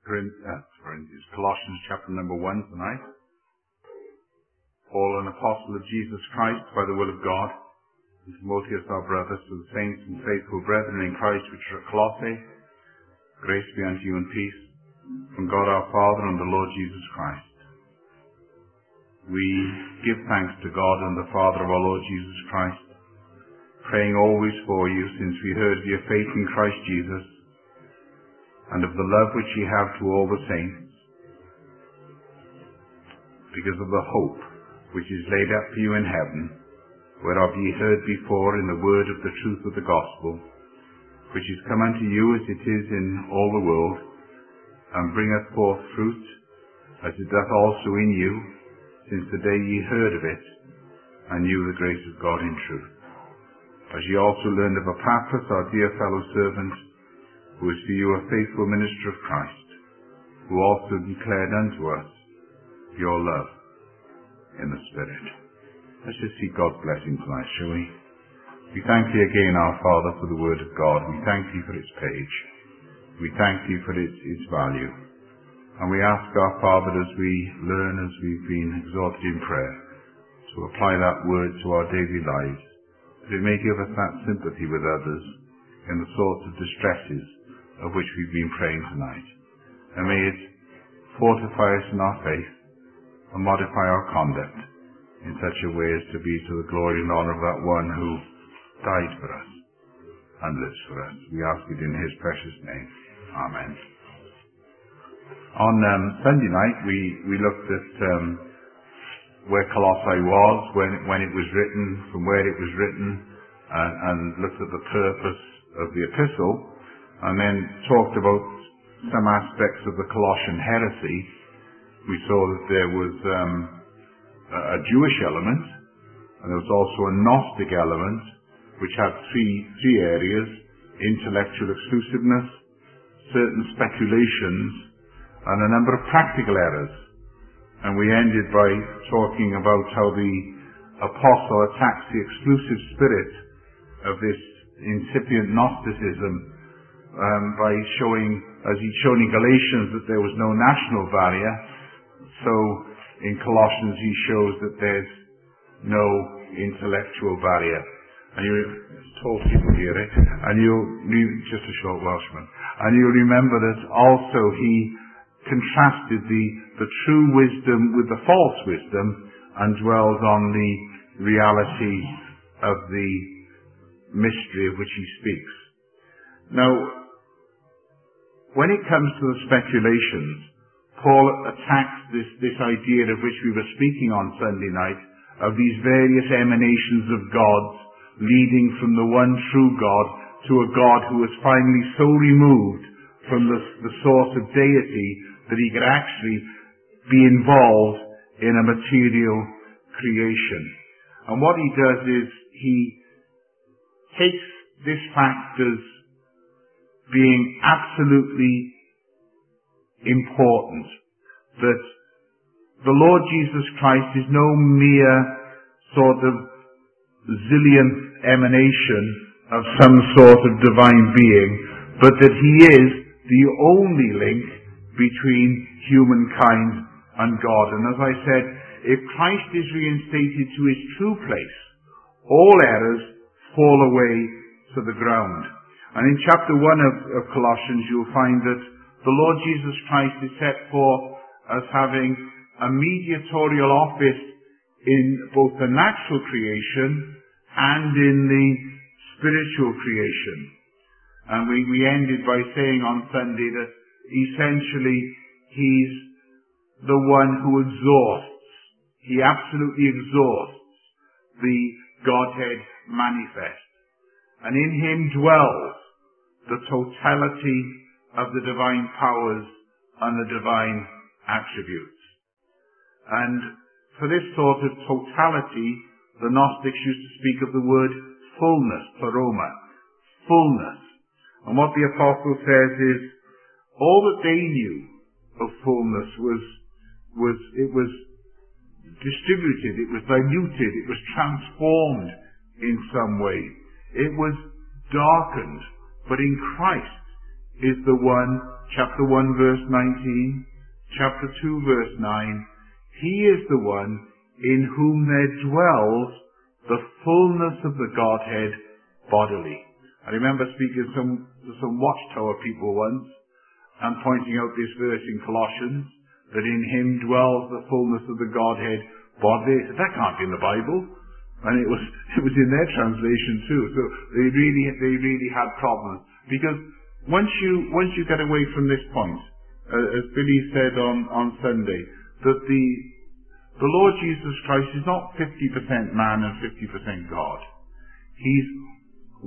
Colossians chapter number 1 tonight. Paul, an apostle of Jesus Christ by the will of God, and Timotheus our brother, to the saints and faithful brethren in Christ which are at Colossae, grace be unto you and peace from God our Father and the Lord Jesus Christ. We give thanks to God and the Father of our Lord Jesus Christ, praying always for you, since we heard of your faith in Christ Jesus, and of the love which ye have to all the saints, because of the hope which is laid up for you in heaven, whereof ye heard before in the word of the truth of the gospel, which is come unto you as it is in all the world, and bringeth forth fruit, as it doth also in you, since the day ye heard of it, and knew the grace of God in truth. As ye also learned of Epaphras, our dear fellow servant, who is for you a faithful minister of Christ, who also declared unto us your love in the Spirit. Let's just seek God's blessing tonight, shall we? We thank thee again, our Father, for the word of God. We thank thee for its page. We thank thee for its value. And we ask our Father, as we learn, as we've been exhorted in prayer, to apply that word to our daily lives, that it may give us that sympathy with others in the sorts of distresses of which we've been praying tonight. And may it fortify us in our faith and modify our conduct in such a way as to be to the glory and honour of that one who died for us and lives for us. We ask it in his precious name. Amen. On Sunday night we looked at where Colossae was when it was written, from where it was written, and looked at the purpose of the epistle, and then talked about some aspects of the Colossian heresy. We saw that there was a Jewish element, and there was also a Gnostic element, which had three areas: intellectual exclusiveness, certain speculations, and a number of practical errors. And we ended by talking about how the apostle attacks the exclusive spirit of this incipient Gnosticism by showing, as he'd shown in Galatians, that there was no national barrier. So in Colossians he shows that there's no intellectual barrier. And it's told people hear it. And just a short Welshman. And you'll remember that also he contrasted the true wisdom with the false wisdom, and dwells on the reality of the mystery of which he speaks. Now, when it comes to the speculations, Paul attacks this idea of which we were speaking on Sunday night, of these various emanations of gods leading from the one true God to a God who was finally so removed from the source of deity that he could actually be involved in a material creation. And what he does is he takes this fact as being absolutely important, that the Lord Jesus Christ is no mere sort of zillionth emanation of some sort of divine being, but that he is the only link between humankind and God. And as I said, if Christ is reinstated to his true place, all errors fall away to the ground. And in chapter 1 of Colossians, you'll find that the Lord Jesus Christ is set forth as having a mediatorial office in both the natural creation and in the spiritual creation. And we ended by saying on Sunday that essentially he's the one who exhausts. He absolutely exhausts the Godhead manifest. And in him dwells the totality of the divine powers and the divine attributes. And for this sort of totality, the Gnostics used to speak of the word fullness, pleroma, fullness. And what the apostle says is, all that they knew of fullness was distributed, it was diluted, it was transformed in some way. It was darkened, but in Christ is the one, chapter 1 verse 19, chapter 2 verse 9, he is the one in whom there dwells the fullness of the Godhead bodily. I remember speaking to some Watchtower people once and pointing out this verse in Colossians, that in him dwells the fullness of the Godhead bodily. They said, that can't be in the Bible. And it was in their translation too. So they really had problems. Because once you get away from this point, as Billy said on Sunday, that the Lord Jesus Christ is not 50% man and 50% God. He's 100%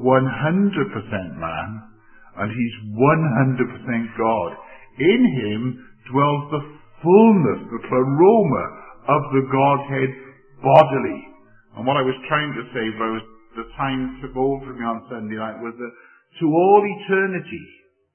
man and he's 100% God. In him dwells the fullness, the pleroma of the Godhead bodily. And what I was trying to say, but the time took over me on Sunday night, was that to all eternity,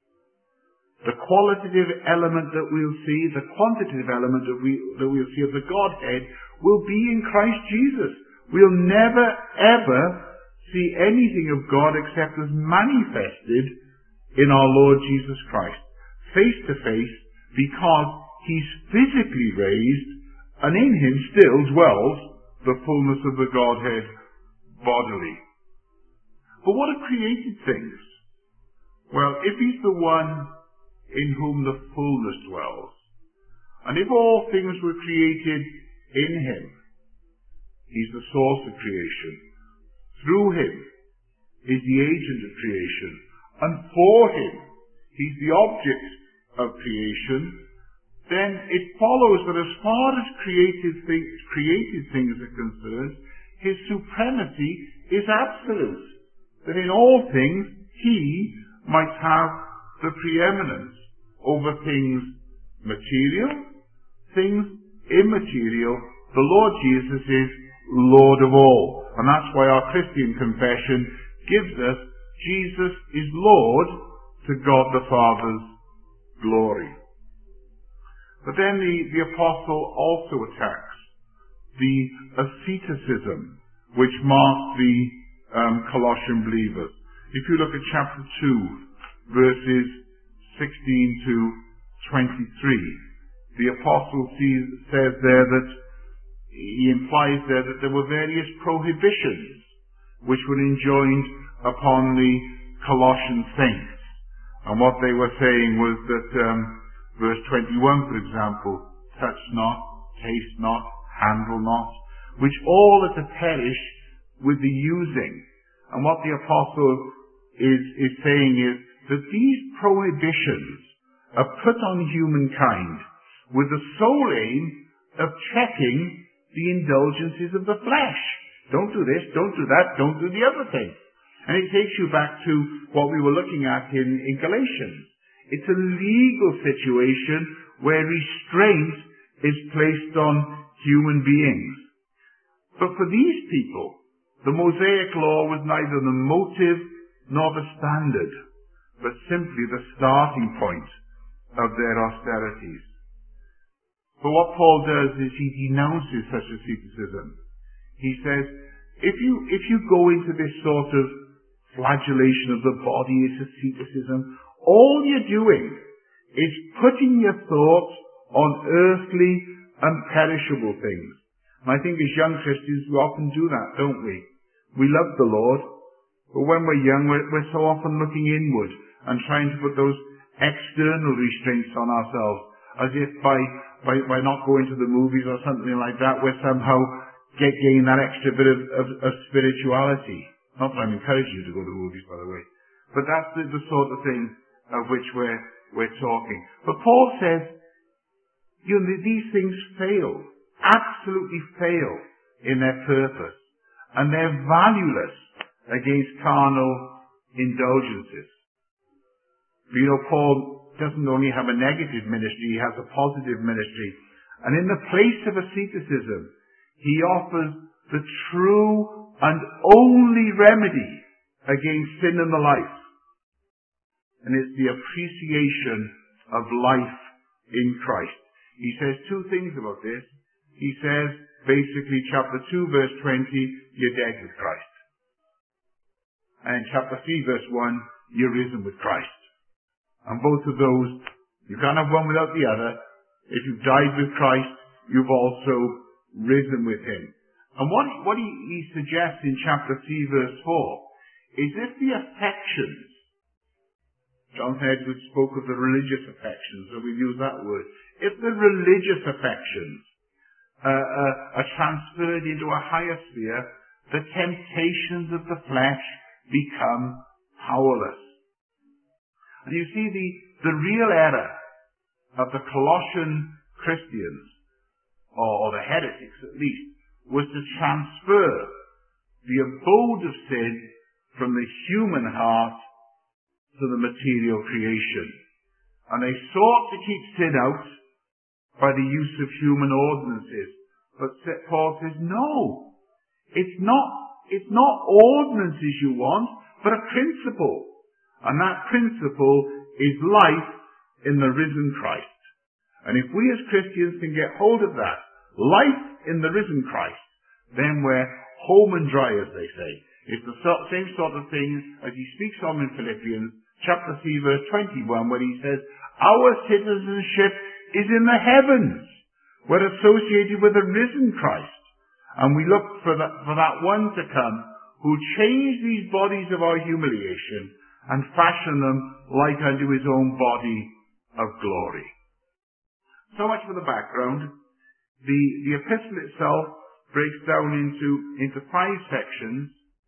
the qualitative element that we'll see, the quantitative element that we'll see of the Godhead will be in Christ Jesus. We'll never ever see anything of God except as manifested in our Lord Jesus Christ, face to face, because he's physically raised, and in him still dwells the fullness of the Godhead bodily. But what are created things? Well, if he's the one in whom the fullness dwells, and if all things were created in him, he's the source of creation. Through him is the agent of creation, and for him he's the object of creation, then it follows that as far as created things are concerned, his supremacy is absolute. That in all things he might have the preeminence over things material, things immaterial. The Lord Jesus is Lord of all. And that's why our Christian confession gives us Jesus is Lord to God the Father's glory. But then the apostle also attacks the asceticism which marked the Colossian believers. If you look at chapter 2, verses 16 to 23, the apostle says there that he implies there that there were various prohibitions which were enjoined upon the Colossian saints. And what they were saying was that verse 21, for example, touch not, taste not, handle not, which all are to perish with the using. And what the apostle is saying is that these prohibitions are put on humankind with the sole aim of checking the indulgences of the flesh. Don't do this, don't do that, don't do the other thing. And it takes you back to what we were looking at in Galatians. It's a legal situation where restraint is placed on human beings. But for these people, the Mosaic law was neither the motive nor the standard, but simply the starting point of their austerities. But what Paul does is he denounces such asceticism. He says, if you go into this sort of flagellation of the body as asceticism, all you're doing is putting your thoughts on earthly and perishable things. And I think as young Christians we often do that, don't we? We love the Lord, but when we're young we're so often looking inward and trying to put those external restraints on ourselves, as if by not going to the movies or something like that we're somehow gain that extra bit of spirituality. Not that I'm encouraging you to go to the movies, by the way. But that's the sort of thing of which we're talking. But Paul says, these things fail, absolutely fail in their purpose, and they're valueless against carnal indulgences. Paul doesn't only have a negative ministry, he has a positive ministry. And in the place of asceticism, he offers the true and only remedy against sin in the life. And it's the appreciation of life in Christ. He says two things about this. He says, basically, chapter 2, verse 20, you're dead with Christ. And chapter 3, verse 1, you're risen with Christ. And both of those, you can't have one without the other. If you've died with Christ, you've also risen with him. And what he suggests in chapter 3 verse 4 is if the affections, Jonathan Edwards spoke of the religious affections, so we use that word. If the religious affections are transferred into a higher sphere, the temptations of the flesh become powerless. And you see the real error of the Colossian Christians, or the heretics at least, was to transfer the abode of sin from the human heart to the material creation. And they sought to keep sin out by the use of human ordinances. But Paul says, no, it's not ordinances you want, but a principle. And that principle is life in the risen Christ. And if we as Christians can get hold of that, life in the risen Christ, then we're home and dry, as they say. It's the same sort of thing as he speaks of in Philippians chapter 3 verse 21, where he says, our citizenship is in the heavens. We're associated with the risen Christ. And we look for that one to come who change these bodies of our humiliation and fashion them like unto his own body of glory. So much for the background. The epistle itself breaks down into 5 sections.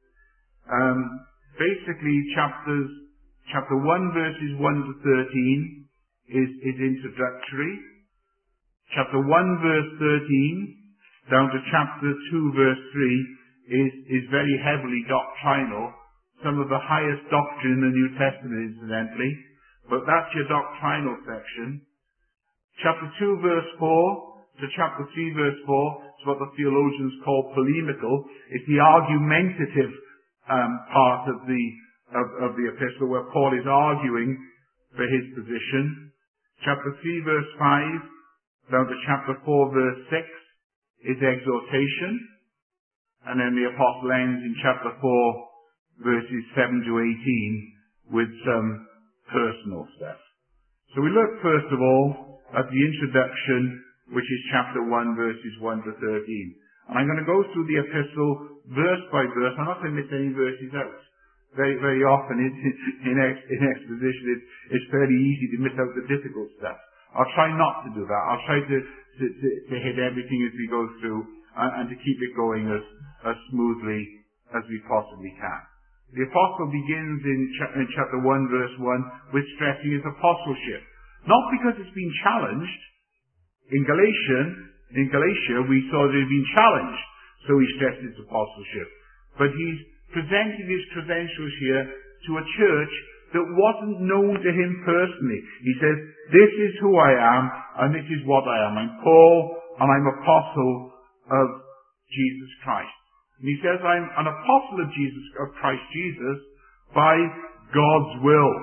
Basically, chapter 1 verses 1 to 13 is introductory. Chapter 1 verse 13 down to chapter 2 verse 3 is very heavily doctrinal. Some of the highest doctrine in the New Testament, incidentally. But that's your doctrinal section. Chapter 2 verse 4 to chapter 3 verse 4 is what the theologians call polemical. It's the argumentative part of the epistle where Paul is arguing for his position. Chapter 3 verse 5 down to chapter 4 verse 6 is exhortation. And then the apostle ends in chapter 4 verses 7 to 18 with some personal stuff. So we look first of all at the introduction, which is chapter 1 verses 1 to 13. And I'm going to go through the epistle verse by verse. I'm not going to miss any verses out. Very, very often in exposition it's fairly easy to miss out the difficult stuff. I'll try not to do that. I'll try to hit everything as we go through and to keep it going as smoothly as we possibly can. The apostle begins in chapter 1 verse 1 with stressing his apostleship. Not because it's been challenged. In Galatia we saw that it had been challenged, so he stressed his apostleship. But he's presenting his credentials here to a church that wasn't known to him personally. He says, this is who I am, and this is what I am. I'm Paul, and I'm apostle of Jesus Christ. And he says, I'm an apostle of Christ Jesus by God's will.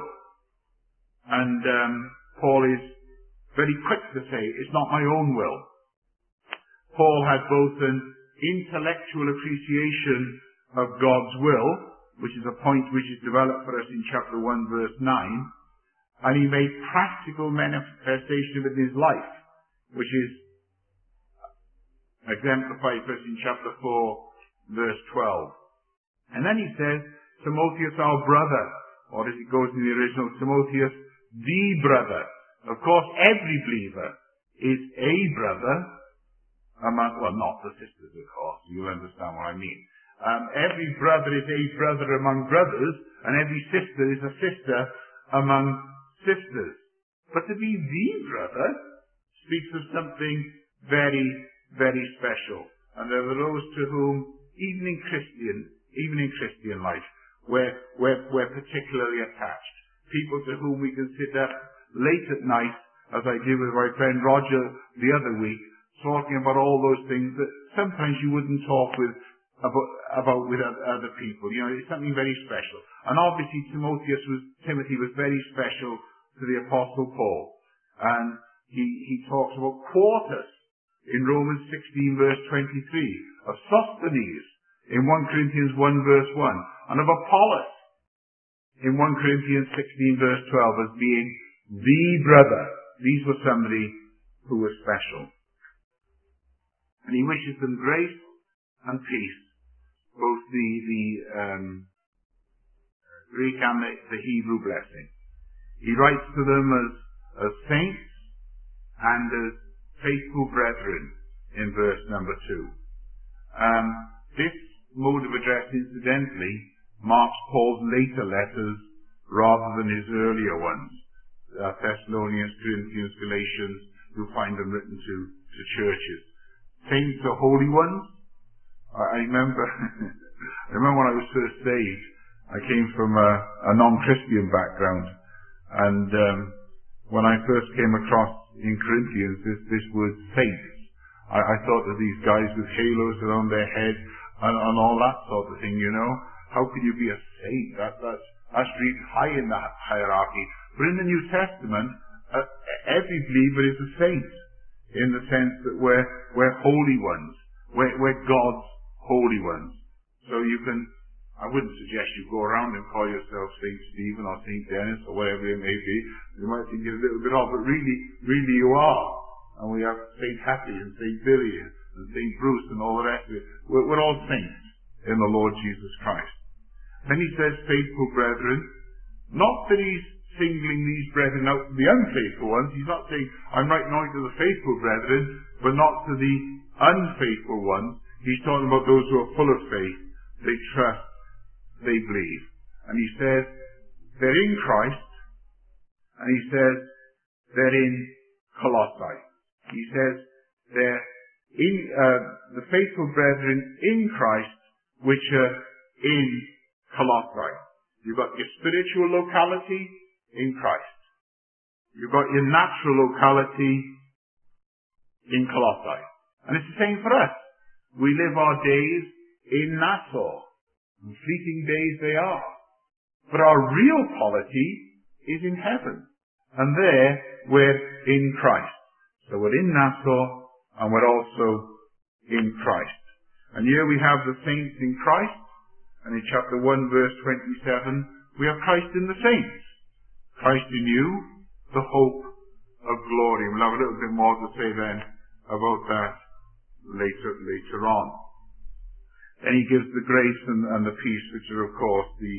And Paul is very quick to say, it's not my own will. Paul had both an intellectual appreciation of God's will, which is a point which is developed for us in chapter 1 verse 9, and he made practical manifestation of it in his life, which is exemplified for us in chapter 4 verse 12. And then he says, Timotheus our brother, or as it goes in the original, Timotheus the brother. Of course, every believer is a brother among, well, not the sisters, of course, you understand what I mean. Every brother is a brother among brothers, and every sister is a sister among sisters. But to be the brother speaks of something very, very special. And there are those to whom, even in Christian life, we're particularly attached. People to whom we can sit up late at night, as I did with my friend Roger the other week, talking about all those things that sometimes you wouldn't talk about with other people. You know, it's something very special. And obviously Timothy was very special to the Apostle Paul. And he talks about Quartus in Romans 16 verse 23, of Sosthenes in 1 Corinthians 1 verse 1, and of Apollos in 1 Corinthians 16 verse 12 as being the brother. These were somebody who was special. And he wishes them grace and peace, both the Greek and the Hebrew blessing. He writes to them as saints and as faithful brethren in verse number 2. This mode of address, incidentally, marks Paul's later letters rather than his earlier ones. Thessalonians, Corinthians, Galatians, you'll find them written to churches. Saints are holy ones. I remember when I was first saved, I came from a non-Christian background, and when I first came across in Corinthians this word saints, I thought of these guys with halos around their head and all that sort of thing, you know. How could you be a saint? That's really high in the hierarchy. But in the New Testament, every believer is a saint, in the sense that we're holy ones. We're God's holy ones. So I wouldn't suggest you go around and call yourself Saint Stephen or Saint Dennis or whatever it may be. You might think it a little bit odd, but really you are. And we have Saint Happy and Saint Billy and Saint Bruce and all the rest of it. We're all saints in the Lord Jesus Christ. Then he says, faithful brethren. Not that he's singling these brethren out to the unfaithful ones. He's not saying, I'm writing only to the faithful brethren, but not to the unfaithful ones. He's talking about those who are full of faith. They trust, they believe. And he says, they're in Christ. And he says, they're in Colossae. He says, they're in the faithful brethren in Christ, which are in Colossae. You've got your spiritual locality in Christ. You've got your natural locality in Colossae. And it's the same for us. We live our days in Nassau. And fleeting days they are. But our real polity is in heaven. And there we're in Christ. So we're in Nassau and we're also in Christ. And here we have the saints in Christ. And in chapter 1 verse 27, we have Christ in the saints. Christ in you, the hope of glory. We'll have a little bit more to say then about that later on. Then he gives the grace and the peace, which are of course the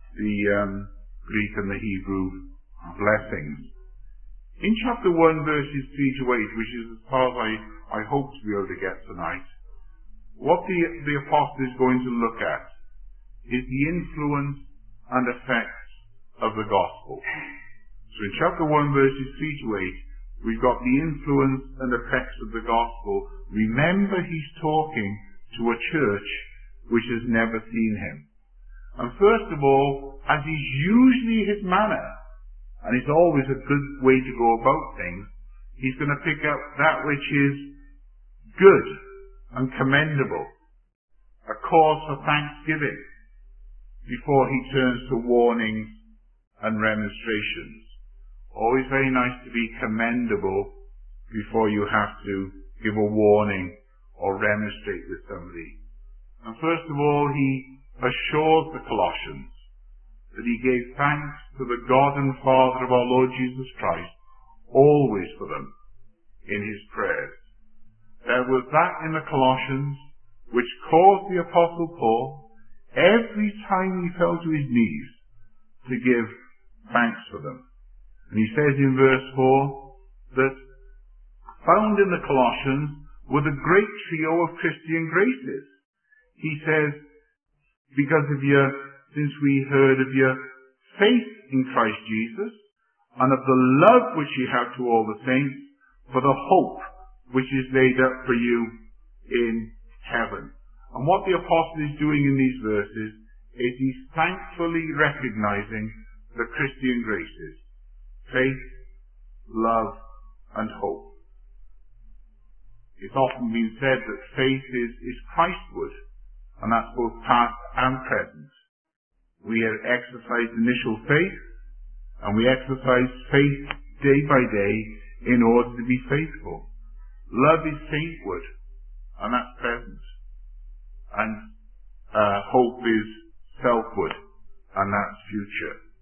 Greek and the Hebrew blessings. In chapter 1 verses 3 to 8, which is as far as I hope to be able to get tonight, what the apostle is going to look at is the influence and effects of the gospel. So in chapter 1 verses 3 to 8, we've got the influence and effects of the gospel. Remember, he's talking to a church which has never seen him. And first of all, as is usually his manner, and it's always a good way to go about things, he's going to pick up that which is good and commendable, a cause for thanksgiving, before he turns to warnings and remonstrations. Always very nice to be commendable before you have to give a warning or remonstrate with somebody. And first of all, he assures the Colossians that he gave thanks to the God and Father of our Lord Jesus Christ, always for them, in his prayers. There was that in the Colossians which caused the Apostle Paul, every time he fell to his knees, to give thanks for them. And he says in verse 4 that found in the Colossians were the great trio of Christian graces. He says, since we heard of your faith in Christ Jesus, and of the love which you have to all the saints, for the hope which is laid up for you in heaven. And what the apostle is doing in these verses is he's thankfully recognizing the Christian graces: faith, love, and hope. It's often been said that faith is Christward, and that's both past and present. We exercise initial faith, and we exercise faith day by day in order to be faithful. Love is saintward, and that's present. And hope is selfward, and that's future.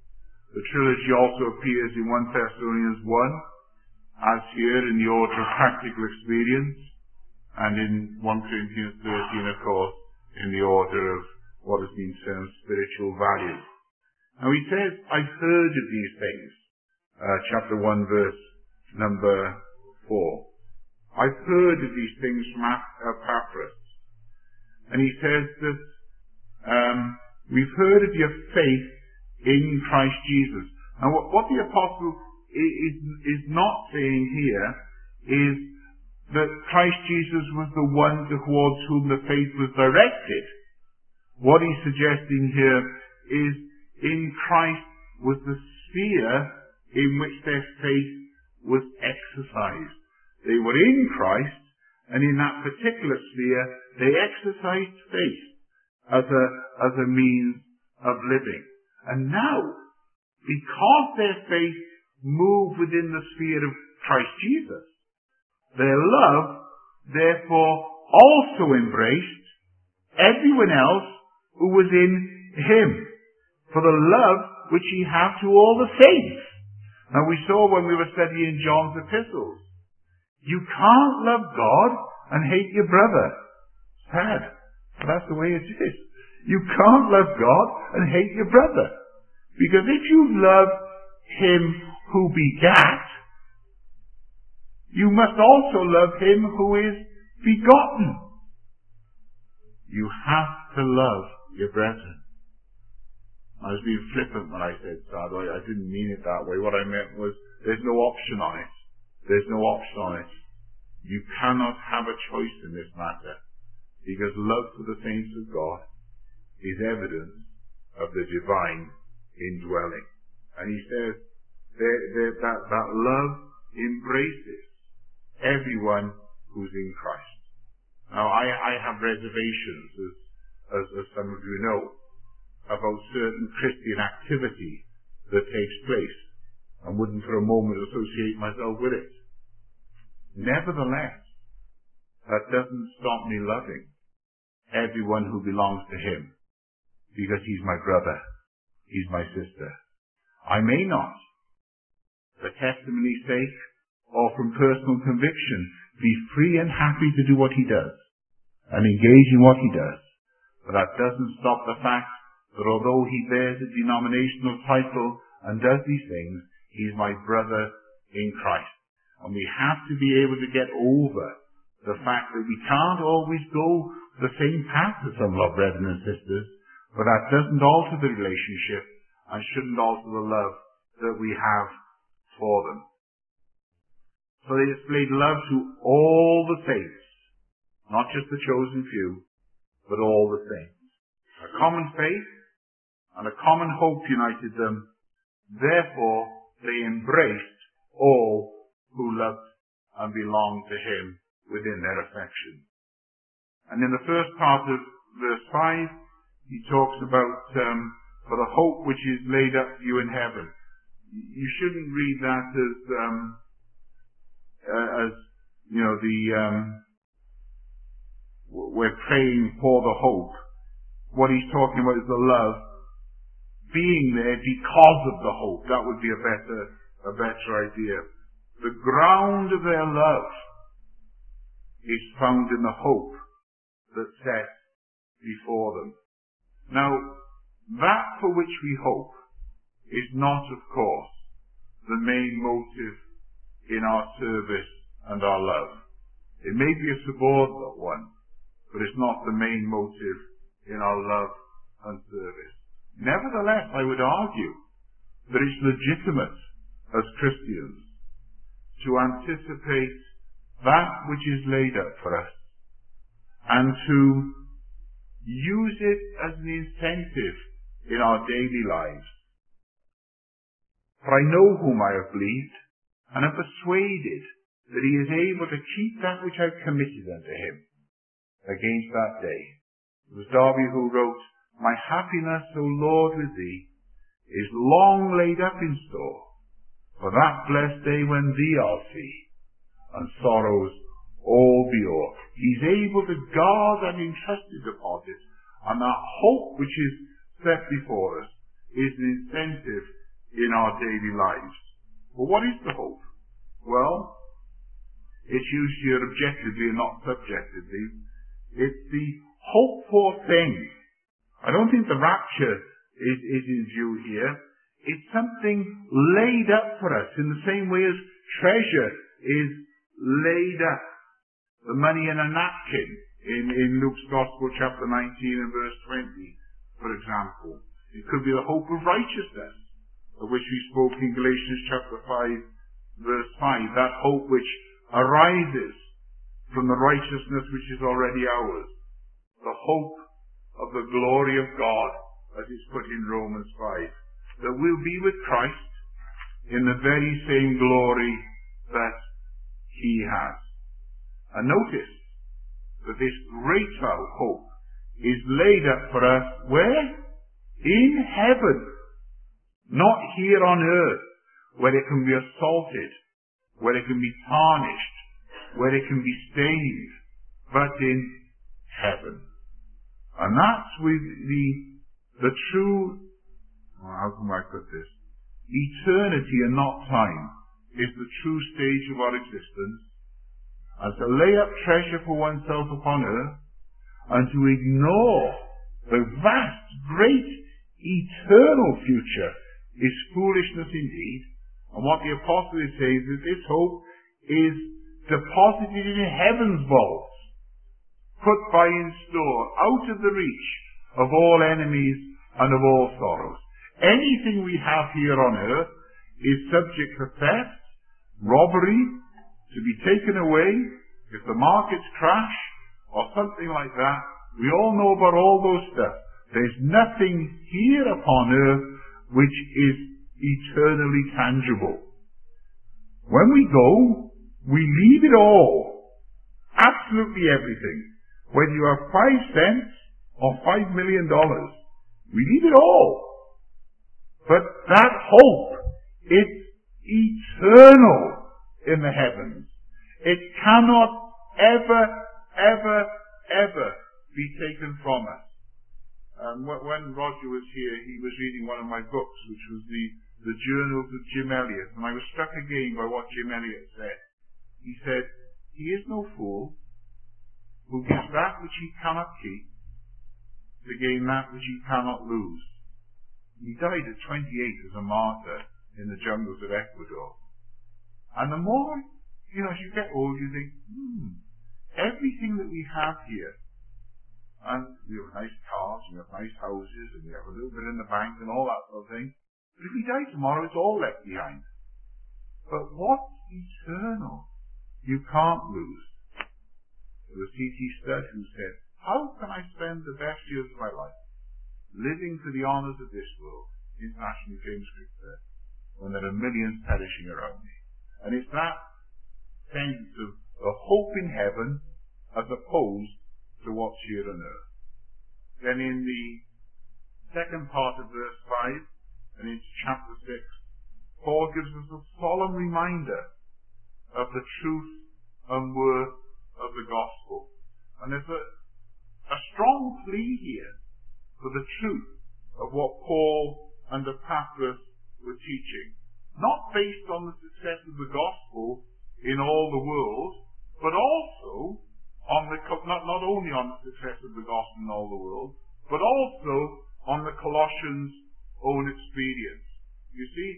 The trilogy also appears in 1 Thessalonians 1, as here in the order of practical experience, and in 1 Corinthians 13, of course, in the order of what has been termed spiritual value. Now he says, I've heard of these things. Chapter 1, verse number 4. I've heard of these things from Epaphras. And he says that we've heard of your faith in Christ Jesus. Now what the apostle is not saying here is that Christ Jesus was the one towards whom the faith was directed. What he's suggesting here is in Christ was the sphere in which their faith was exercised. They were in Christ, and in that particular sphere, they exercised faith as a means of living. And now, because their faith moved within the sphere of Christ Jesus, their love, therefore, also embraced everyone else who was in him, for the love which he had to all the saints. Now we saw when we were studying John's epistles, you can't love God and hate your brother. Sad, but that's the way it is. You can't love God and hate your brother. Because if you love him who begat, you must also love him who is begotten. You have to love your brethren. I was being flippant when I said sad. I didn't mean it that way. What I meant was there's no option on it. There's no option on it. You cannot have a choice in this matter, because love for the saints of God is evidence of the divine indwelling. And he says that love embraces everyone who's in Christ. Now I have reservations, as some of you know, about certain Christian activity that takes place, and wouldn't for a moment associate myself with it. Nevertheless, that doesn't stop me loving everyone who belongs to him, because he's my brother, he's my sister. I may not, for testimony's sake, or from personal conviction, be free and happy to do what he does, and engage in what he does. But that doesn't stop the fact that although he bears a denominational title and does these things, he's my brother in Christ. And we have to be able to get over the fact that we can't always go the same path as some of our brethren and sisters, but that doesn't alter the relationship and shouldn't alter the love that we have for them. So they displayed love to all the saints, not just the chosen few, but all the saints. A common faith and a common hope united them. Therefore, they embraced all who loved and belonged to him within their affection. And in the first part of verse 5, he talks about for the hope which is laid up for you in heaven. You shouldn't read that as you know, we're praying for the hope. What he's talking about is the love being there because of the hope. That would be a better idea. The ground of their love is found in the hope that's set before them. Now, that for which we hope is not, of course, the main motive in our service and our love. It may be a subordinate one, but it's not the main motive in our love and service. Nevertheless, I would argue that it's legitimate as Christians to anticipate that which is laid up for us and to use it as an incentive in our daily lives. For I know whom I have believed, and am persuaded that he is able to keep that which I have committed unto him against that day. It was Darby who wrote, my happiness, O Lord, with thee, is long laid up in store, for that blessed day when thee I'll see, and sorrows all be o'er. He's able to guard that entrusted deposit, and that hope which is set before us is an incentive in our daily lives. But what is the hope? Well, it's used here objectively and not subjectively. It's the hoped for thing. I don't think the rapture is in view here. It's something laid up for us in the same way as treasure is laid up. The money in a napkin in Luke's Gospel chapter 19 and verse 20, for example. It could be the hope of righteousness, of which we spoke in Galatians chapter 5 verse 5. That hope which arises from the righteousness which is already ours. The hope of the glory of God, as is put in Romans 5. That we'll be with Christ in the very same glory that He has. And notice that this great hope is laid up for us where? In heaven. Not here on earth, where it can be assaulted, where it can be tarnished, where it can be stained, but in heaven. And that's with the true, how can I put this? Eternity and not time is the true stage of our existence. And to lay up treasure for oneself upon earth, and to ignore the vast, great, eternal future is foolishness indeed. And what the apostle is saying is that this hope is deposited in heaven's vaults, put by in store, out of the reach of all enemies and of all sorrows. Anything we have here on earth is subject to theft, robbery, to be taken away, if the markets crash, or something like that. We all know about all those stuff. There's nothing here upon earth which is eternally tangible. When we go, we leave it all. Absolutely everything. Whether you have 5 cents or $5 million, we leave it all. But that hope, it's eternal in the heavens. It cannot ever be taken from us. When Roger was here, he was reading one of my books, which was the Journals of Jim Elliot, and I was struck again by what Jim Elliot said. He said, "He is no fool who gives that which he cannot keep to gain that which he cannot lose." He died at 28 as a martyr in the jungles of Ecuador. And the more, as you get old, you think, everything that we have here, and we have nice cars, and we have nice houses, and we have a little bit in the bank, and all that sort of thing. But if we die tomorrow, it's all left behind. But what's eternal, you can't lose. There was C.T. Studd who said, "How can I spend the best years of my life living for the honours of this world," internationally famous scripture, "when there are millions perishing around me?" And it's that sense of the hope in heaven as opposed to what's here on earth. Then in the second part of verse 5 and into chapter 6, Paul gives us a solemn reminder of the truth and worth of the gospel. And there's a strong plea here for the truth of what Paul and Epaphras were teaching. Not based on the success of the gospel in all the world, but also on not only on the success of the gospel in all the world, but also on the Colossians' own experience. You see,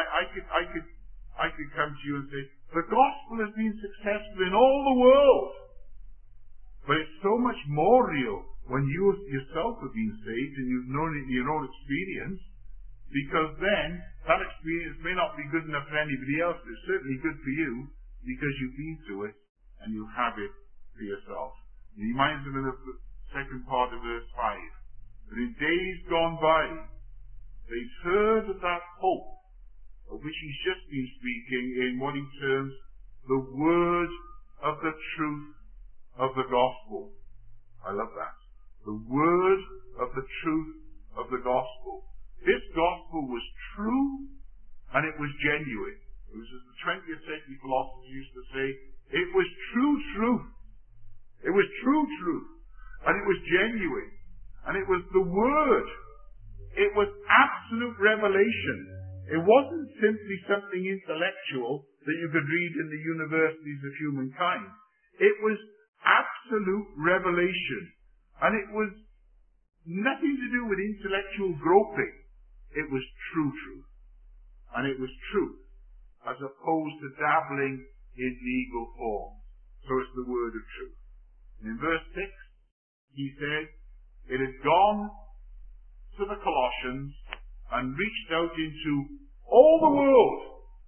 I could come to you and say, the gospel has been successful in all the world, but it's so much more real when you yourself have been saved and you've known it in your own experience, because then that experience may not be good enough for anybody else, but it's certainly good for you because you've been through it and you have it for yourself. It reminds me of the second part of verse 5. That in days gone by, they've heard of that hope of which he's just been speaking in what he terms the word of the truth of the gospel. I love that. The word of the truth of the gospel. This gospel was true and it was genuine. It was, as the 20th century philosophers used to say, it was true truth. It was true truth. And it was genuine. And it was the word. It was absolute revelation. It wasn't simply something intellectual that you could read in the universities of humankind. It was absolute revelation. And it was nothing to do with intellectual groping. It was true truth. And it was truth, as opposed to dabbling in legal form. So it's the word of truth. And in verse 6, he said, it had gone to the Colossians and reached out into all the world.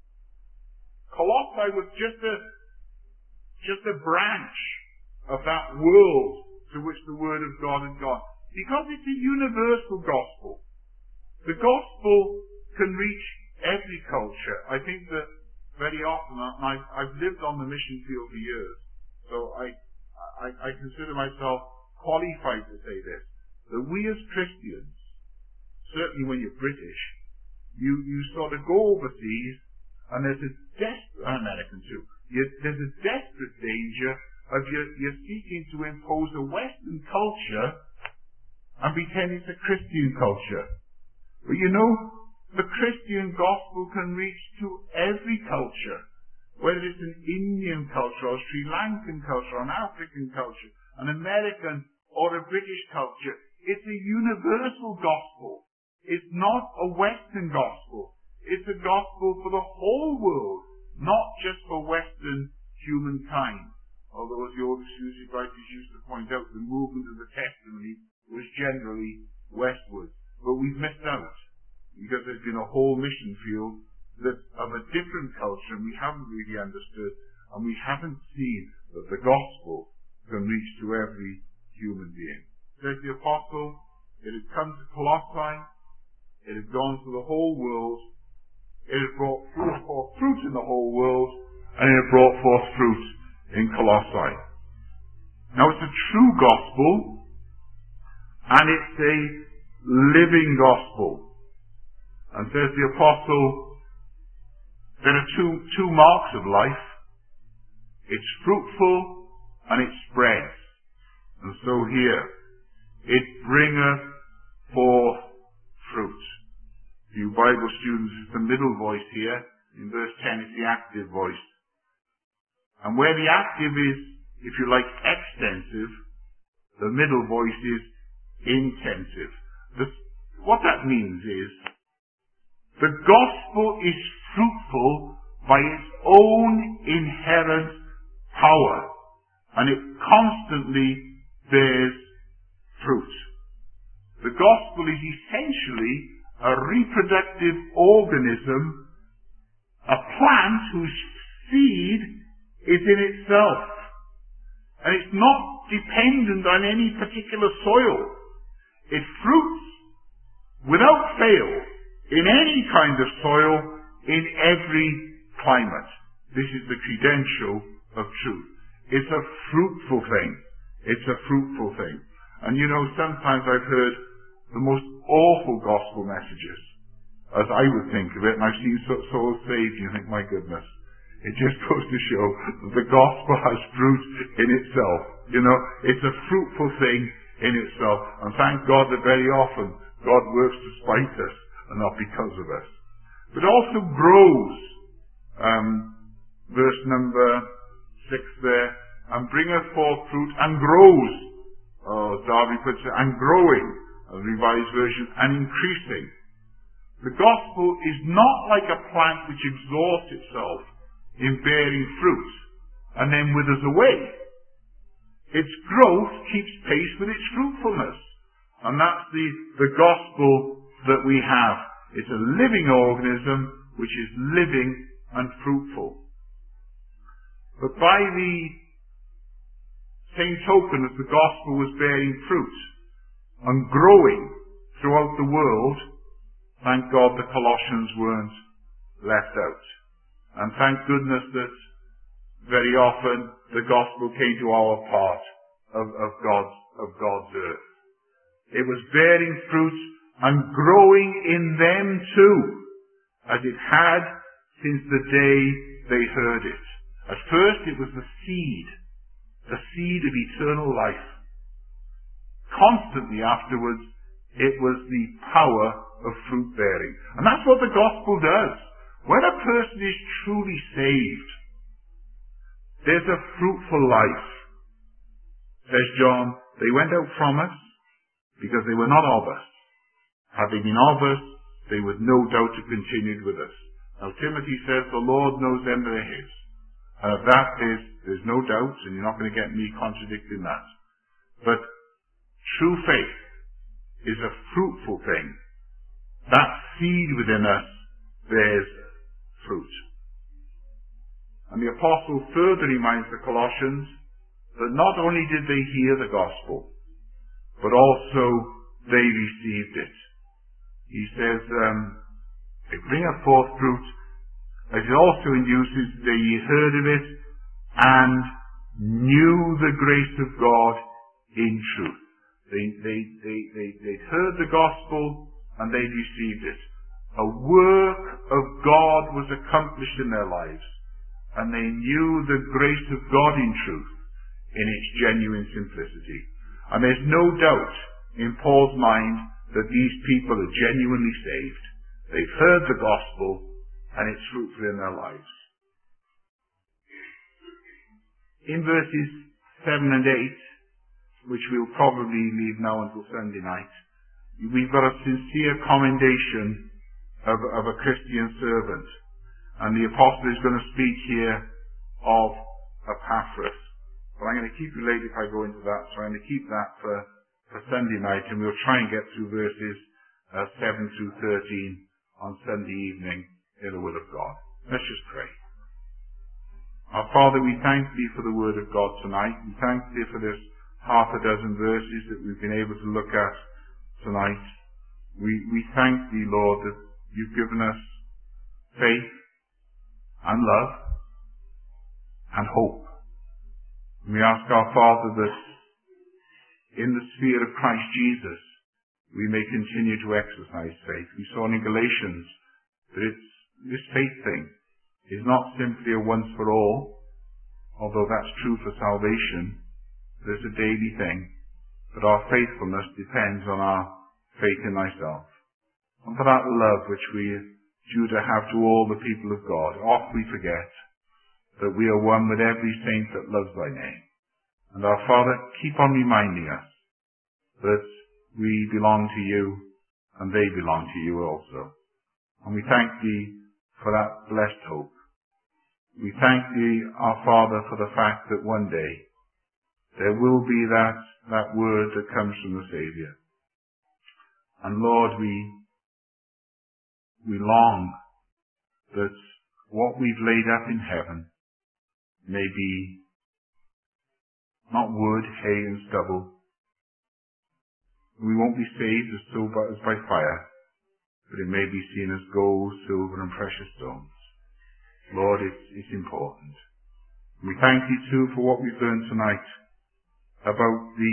Colossae was just a branch of that world to which the word of God had gone. Because it's a universal gospel. The gospel can reach every culture. I think that very often, I've lived on the mission field for years, so I consider myself qualified to say this, that we as Christians, certainly when you're British, you sort of go overseas, and there's a American too, there's a desperate danger of you're seeking to impose a Western culture and pretend it's a Christian culture. But you know, the Christian gospel can reach to every culture, whether it's an Indian culture, or a Sri Lankan culture, or an African culture, an American or a British culture. It's a universal gospel. It's not a Western gospel. It's a gospel for the whole world, not just for Western humankind. Although, as the old exclusive writers used to point out, the movement of the testimony was generally westward. But we've missed out, because there's been a whole mission field that's of a different culture, and we haven't really understood, and we haven't seen that the gospel can reach to every human being. Says the apostle, it had come to Colossae, it had gone to the whole world, it had brought forth fruit in the whole world, and it had brought forth fruit in Colossae. Now it's a true gospel, and it's a living gospel. And says the apostle, there are two marks of life. It's fruitful and it spreads. And so here, it bringeth forth fruit. You Bible students, it's the middle voice here. In verse 10, it's the active voice. And where the active is, if you like, extensive, the middle voice is intensive. What that means is, the gospel is fruitful by its own inherent power, and it constantly bears fruit. The gospel is essentially a reproductive organism, a plant whose seed is in itself. And it's not dependent on any particular soil. It fruits without fail in any kind of soil, in every climate. This is the credential of truth. It's a fruitful thing. It's a fruitful thing. And you know, sometimes I've heard the most awful gospel messages, as I would think of it, and I've seen souls saved, and you think, my goodness, it just goes to show that the gospel has fruit in itself. You know, it's a fruitful thing in itself. And thank God that very often God works to spite us and not because of us. But also grows. Verse number 6 there, and bringeth forth fruit and grows. Darby puts it, and growing. A Revised Version, and increasing. The gospel is not like a plant which exhausts itself in bearing fruit and then withers away. Its growth keeps pace with its fruitfulness. And that's the gospel that we have. It's a living organism which is living and fruitful. But by the same token as the gospel was bearing fruit and growing throughout the world, thank God the Colossians weren't left out. And thank goodness that very often the gospel came to our part of God's earth. It was bearing fruit and growing in them too, as it had since the day they heard it. At first it was the seed of eternal life. Constantly afterwards, it was the power of fruit bearing. And that's what the gospel does. When a person is truly saved, there's a fruitful life. Says John, they went out from us because they were not of us. Had they been of us, they would no doubt have continued with us. Now Timothy says the Lord knows them that are his. And of that there's no doubt, and you're not going to get me contradicting that. But true faith is a fruitful thing. That seed within us bears fruit. And the apostle further reminds the Colossians that not only did they hear the gospel, but also they received it. He says, they bringeth forth fruit, as it also induces that ye heard of it, and knew the grace of God in truth. They heard the gospel, and they received it. A work of God was accomplished in their lives, and they knew the grace of God in truth, in its genuine simplicity. And there's no doubt in Paul's mind that these people are genuinely saved. They've heard the gospel, and it's fruitful in their lives. In verses 7 and 8, which we'll probably leave now until Sunday night, we've got a sincere commendation of a Christian servant. And the apostle is going to speak here of Epaphras. But I'm going to keep you late if I go into that, so I'm going to keep that for Sunday night, and we'll try and get through verses 7 through 13 on Sunday evening in the Word of God. Let's just pray. Our Father, we thank Thee for the Word of God tonight. We thank Thee for this half a dozen verses that we've been able to look at tonight. We thank Thee, Lord, that You've given us faith and love and hope. And we ask our Father that in the sphere of Christ Jesus we may continue to exercise faith. We saw in Galatians that this faith thing is not simply a once for all, although that's true for salvation. There's a daily thing, but our faithfulness depends on our faith in Thyself. And for that love which we are due to have to all the people of God, oft we forget that we are one with every saint that loves Thy name. And our Father, keep on reminding us that we belong to You and they belong to You also. And we thank Thee for that blessed hope. We thank Thee, our Father, for the fact that one day there will be that word that comes from the Saviour. And Lord, we long that what we've laid up in heaven may be not wood, hay and stubble. We won't be saved as by fire, but it may be seen as gold, silver and precious stones. Lord, it's important. We thank Thee too for what we've learned tonight about the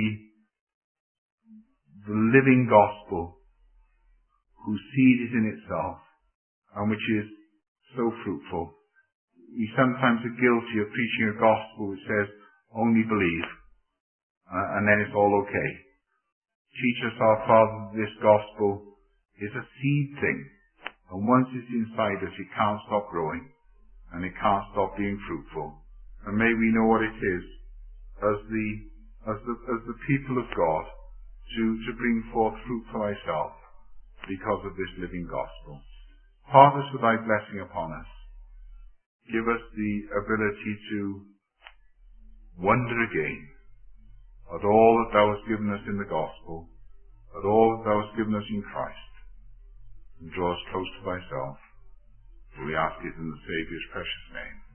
living gospel, whose seed is in itself, and which is so fruitful. We sometimes are guilty of preaching a gospel which says, only believe, and then it's all okay. Teach us, our Father, that this gospel is a seed thing, and once it's inside us, it can't stop growing, and it can't stop being fruitful. And may we know what it is as the people of God to bring forth fruit for Thyself because of this living gospel. Part us with Thy blessing upon us. Give us the ability to wonder again at all that Thou hast given us in the gospel, at all that Thou hast given us in Christ, and draw us close to Thyself. For we ask it in the Saviour's precious name.